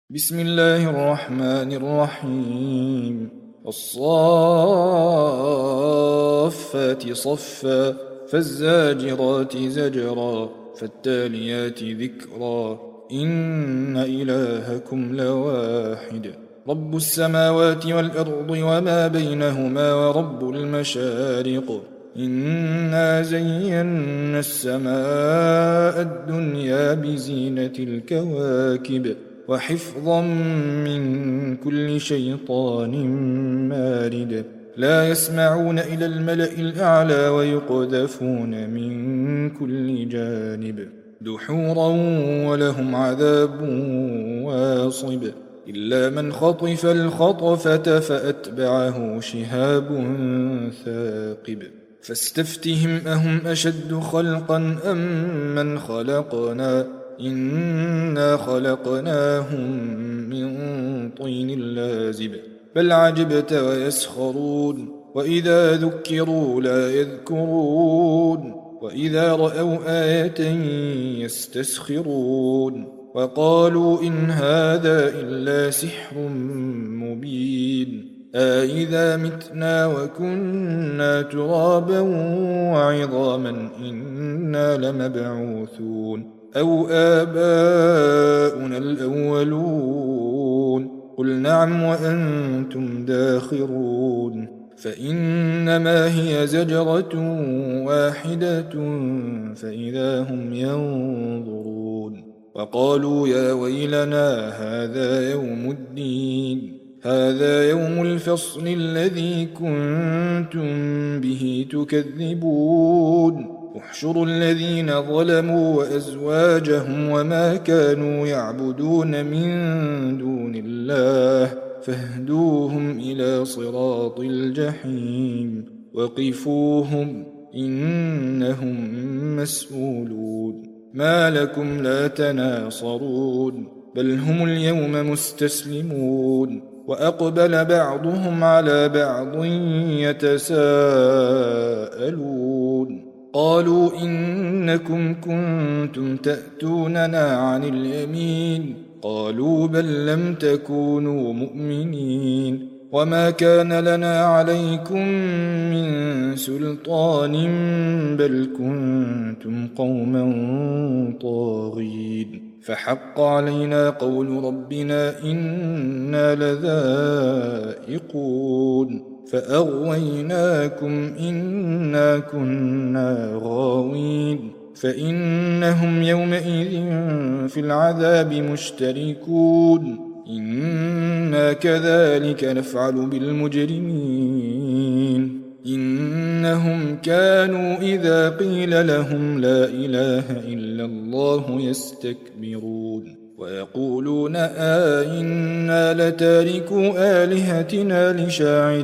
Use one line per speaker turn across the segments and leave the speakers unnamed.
بسم الله الرحمن الرحيم. الصافات صفا فالزاجرات زجرا فالتاليات ذكرا إن إلهكم لواحد رب السماوات والأرض وما بينهما ورب المشارق إنا زينا السماء الدنيا بزينة الكواكب وحفظا من كل شيطان مارد لا يسمعون إلى الملأ الأعلى ويقذفون من كل جانب دحورا ولهم عذاب واصب إلا من خطف الخطفة فأتبعه شهاب ثاقب فاستفتهم أهم أشد خلقا أم من خلقنا إنا خلقناهم من طين لازب بل عجبت ويسخرون وإذا ذكروا لا يذكرون وإذا رأوا آية يستسخرون وقالوا إن هذا إلا سحر مبين أإذا متنا وكنا ترابا وعظاما إنا لمبعوثون أو آباؤنا الأولون قل نعم وأنتم داخرون فإنما هي زجرة واحدة فإذا هم ينظرون وقالوا يا ويلنا هذا يوم الدين هذا يوم الفصل الذي كنتم به تكذبون احشروا الذين ظلموا وأزواجهم وما كانوا يعبدون من دون الله فاهدوهم إلى صراط الجحيم وقفوهم إنهم مسؤولون ما لكم لا تناصرون بل هم اليوم مستسلمون وأقبل بعضهم على بعض يتساءلون قالوا إنكم كنتم تأتوننا عن اليمين قالوا بل لم تكونوا مؤمنين وما كان لنا عليكم من سلطان بل كنتم قوما طاغين فحق علينا قول ربنا إنا لذائقون فأغويناكم إنا كنا غاوين فإنهم يومئذ في العذاب مشتركون إنا كذلك نفعل بالمجرمين إنهم كانوا إذا قيل لهم لا إله إلا الله يستكبرون ويقولون أئنا لتاركو آلهتنا لشاعر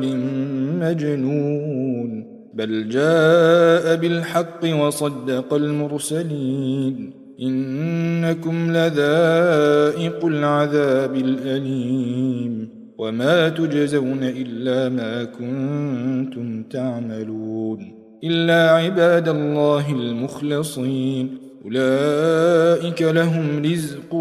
مجنون بل جاء بالحق وصدق المرسلين إنكم لذائقو العذاب الأليم وما تجزون إلا ما كنتم تعملون إلا عباد الله المخلصين أولئك لهم رزق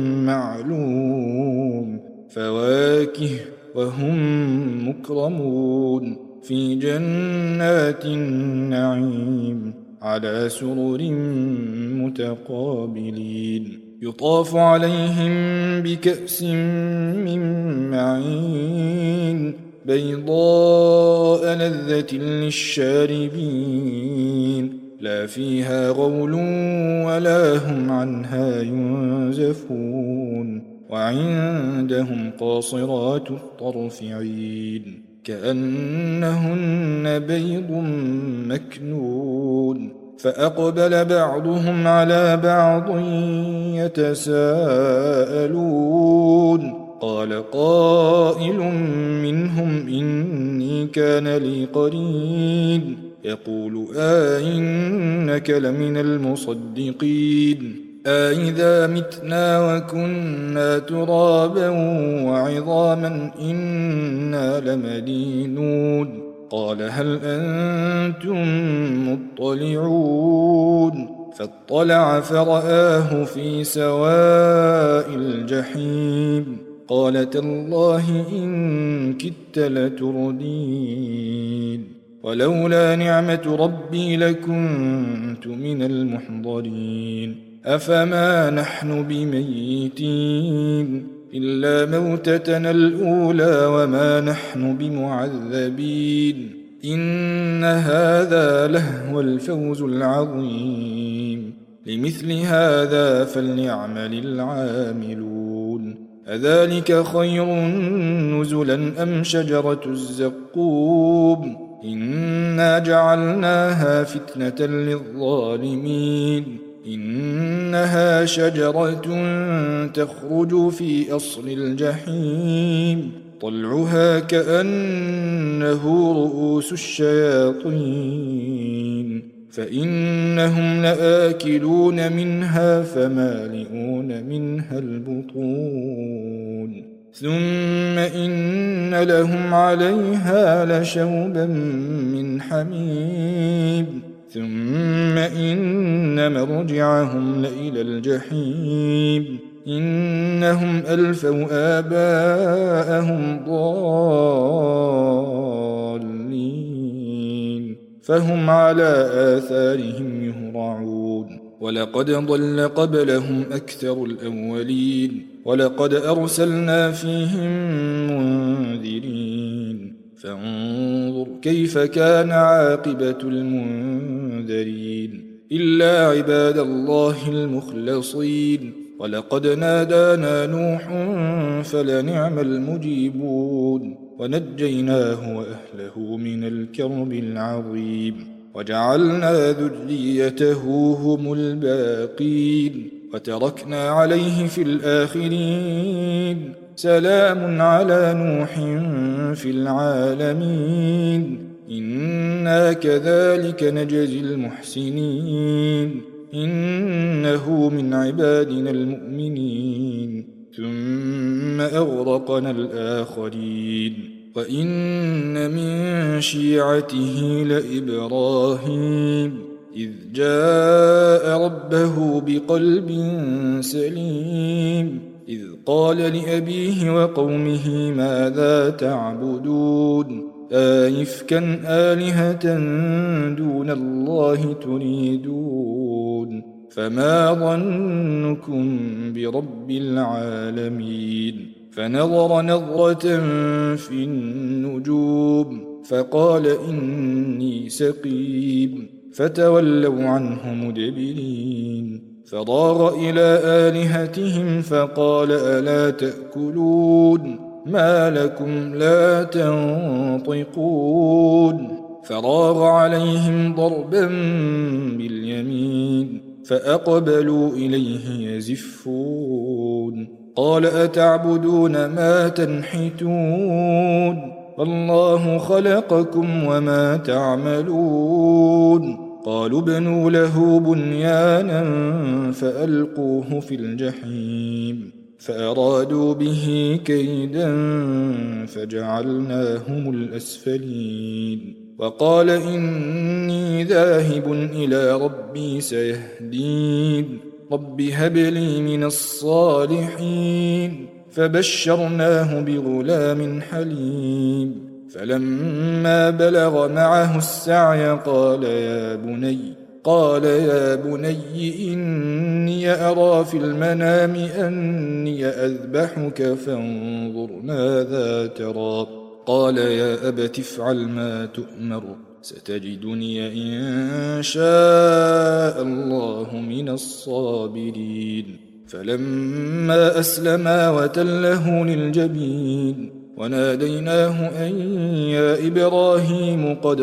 معلوم فواكه وهم مكرمون في جنات النعيم على سرر متقابلين يطاف عليهم بكأس من معين بيضاء لذة للشاربين لا فيها غول ولا هم عنها ينزفون وعندهم قاصرات الطرف عين كأنهن بيض مكنون فأقبل بعضهم على بعض يتساءلون قال قائل منهم إني كان لي قرين يقول أئنك لمن المصدقين أئذا متنا وكنا ترابا وعظاما إنا لمدينون قال هل أنتم مطلعون فاطلع فرآه في سواء الجحيم قال تالله إن كدت لتردين ولولا نعمة ربي لكنت من المحضرين أفما نحن بميتين إلا موتتنا الأولى وما نحن بمعذبين إن هذا لهو الفوز العظيم لمثل هذا فليعمل العاملون أذلك خير نزلا أم شجرة الزقوم إنا جعلناها فتنة للظالمين إنها شجرة تخرج في أصل الجحيم طلعها كأنه رؤوس الشياطين فإنهم لآكلون منها فمالئون منها البطون ثم إن لهم عليها لشوبا من حميم ثم إن مرجعهم لإلى الجحيم إنهم ألفوا آباءهم ضالين فهم على آثارهم يهرعون ولقد ضل قبلهم أكثر الأولين ولقد أرسلنا فيهم منذرين فانظر كيف كان عاقبة المنذرين إلا عباد الله المخلصين ولقد نادانا نوح فلنعم المجيبون ونجيناه وأهله من الكرب العظيم وجعلنا ذريته هم الباقين وتركنا عليه في الآخرين سلام على نوح في العالمين إنا كذلك نجزي المحسنين إنه من عبادنا المؤمنين ثم أغرقنا الآخرين وإن من شيعته لإبراهيم إذ جاء ربه بقلب سليم إذ قال لأبيه وقومه ماذا تعبدون أئفكا آلهة دون الله تريدون فما ظنكم برب العالمين فنظر نظرة في النجوم فقال إني سقيم فتولوا عنه مدبرين فراغ إلى آلهتهم فقال ألا تأكلون ما لكم لا تنطقون فراغ عليهم ضربا باليمين فأقبلوا إليه يزفون قال أتعبدون ما تنحتون والله خلقكم وما تعملون قالوا ابنوا له بنيانا فألقوه في الجحيم فأرادوا به كيدا فجعلناهم الأسفلين وقال إني ذاهب إلى ربي سيهدين رب هب لي من الصالحين فبشرناه بغلام حليم فلما بلغ معه السعي قال يا بني إني أرى في المنام أني أذبحك فانظر ماذا ترى قال يا أبت افعل ما تؤمر ستجدني إن شاء الله من الصابرين فلما أسلما وتله للجبين وناديناه أن يا إبراهيم قد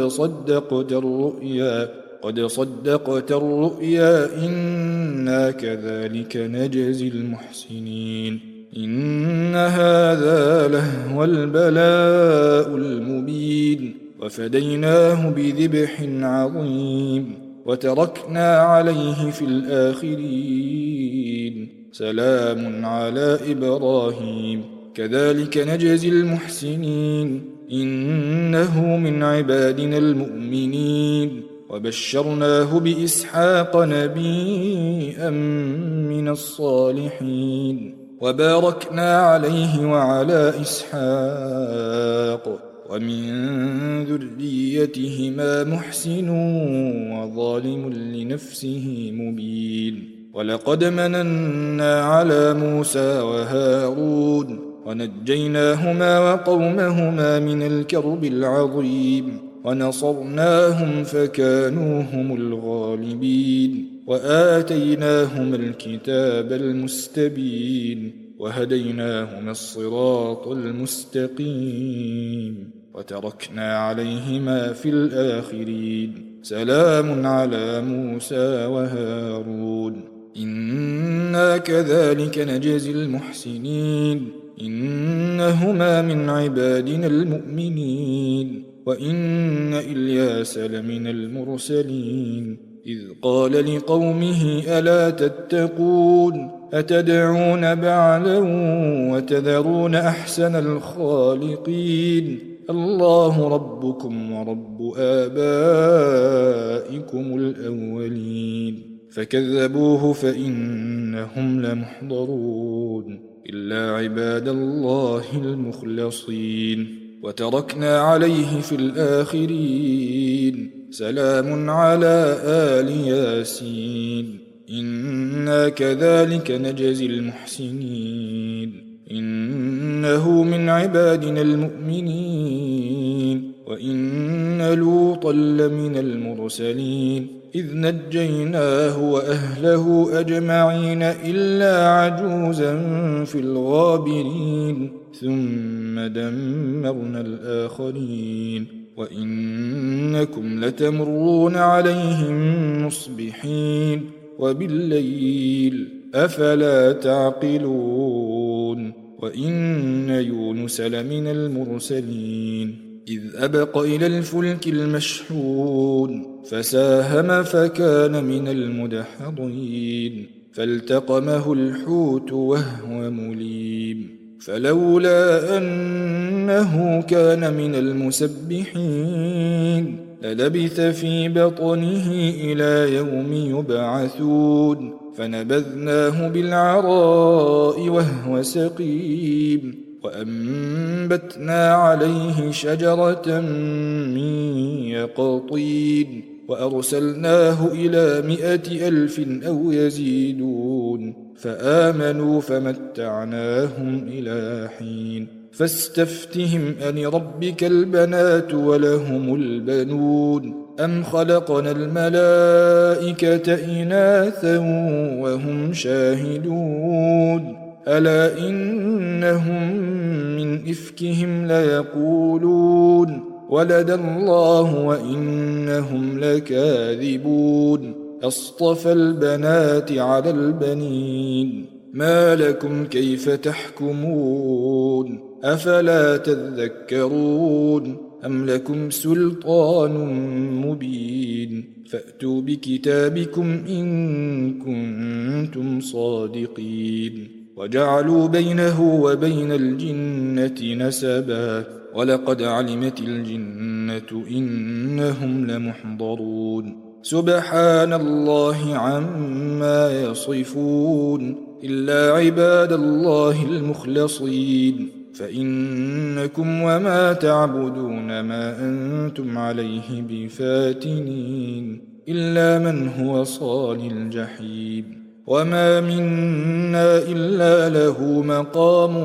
صدقت الرؤيا إنا كذلك نجزي المحسنين إن هذا لهو البلاء المبين وفديناه بذبح عظيم وتركنا عليه في الآخرين سلام على إبراهيم كذلك نجزي المحسنين إنه من عبادنا المؤمنين وبشرناه بإسحاق نبيا من الصالحين وباركنا عليه وعلى إسحاق ومن ذريتهما محسن وظالم لنفسه مبين ولقد مننا على موسى وهارون ونجيناهما وقومهما من الكرب العظيم ونصرناهم فكانوا هم الغالبين وآتيناهما الكتاب المستبين وهديناهما الصراط المستقيم وتركنا عليهما في الآخرين سلام على موسى وهارون إنا كذلك نجزي المحسنين إنهما من عبادنا المؤمنين وإن إلياس لمن المرسلين إذ قال لقومه ألا تتقون أتدعون بعلا وتذرون أحسن الخالقين الله ربكم ورب آبائكم الأولين فكذبوه فإنهم لمحضرون إلا عباد الله المخلصين وتركنا عليه في الآخرين سلام على آل ياسين إنا كذلك نجزي المحسنين إنه من عبادنا المؤمنين وإن لوطا لمن المرسلين إذ نجيناه وأهله أجمعين إلا عجوزا في الغابرين ثم دمرنا الآخرين وإنكم لتمرون عليهم مصبحين وبالليل أفلا تعقلون وإن يونس لمن المرسلين إذ أبق إلى الفلك المشحون فساهم فكان من المدحضين فالتقمه الحوت وهو مليم فلولا أنه كان من المسبحين للبث في بطنه إلى يوم يبعثون فنبذناه بالعراء وهو سقيم وأنبتنا عليه شجرة من يقطين وأرسلناه إلى 100,000 أو يزيدون فآمنوا فمتعناهم إلى حين فاستفتهم ألربك البنات ولهم البنون أم خلقنا الملائكة إناثا وهم شاهدون ألا إنهم من إفكهم ليقولون ولد الله وإنهم لكاذبون أصطفى البنات على البنين ما لكم كيف تحكمون أفلا تذكرون أم لكم سلطان مبين فأتوا بكتابكم إن كنتم صادقين وجعلوا بينه وبين الجنة نسبا ولقد علمت الجنة إنهم لمحضرون سبحان الله عما يصفون إلا عباد الله المخلصين فإنكم وما تعبدون ما أنتم عليه بفاتنين إلا من هو صال الجحيم وما منا إلا له مقام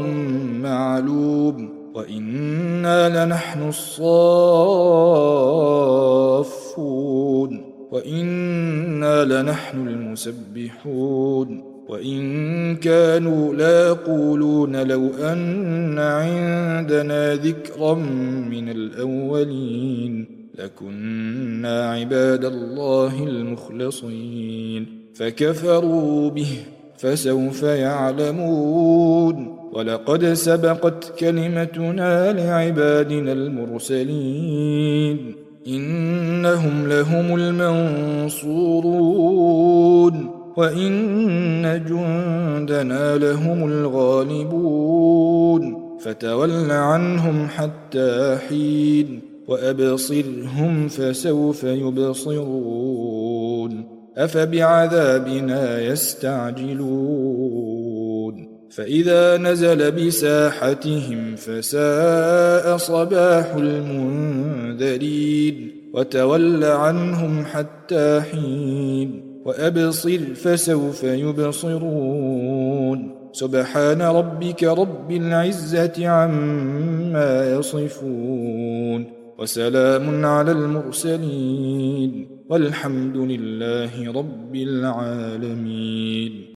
معلوم وإنا لنحن الصافون وإنا لنحن المسبحون وإن كانوا ليقولون لو أن عندنا ذكرا من الأولين لكنا عباد الله المخلصين فكفروا به فسوف يعلمون ولقد سبقت كلمتنا لعبادنا المرسلين إنهم لهم المنصورون وإن جندنا لهم الغالبون فتول عنهم حتى حين وأبصرهم فسوف يبصرون أفبعذابنا يستعجلون فإذا نزل بساحتهم فساء صباح المنذرين وتول عنهم حتى حين وأبصر فسوف يبصرون سبحان ربك رب العزة عما يصفون وسلام على المرسلين والحمد لله رب العالمين.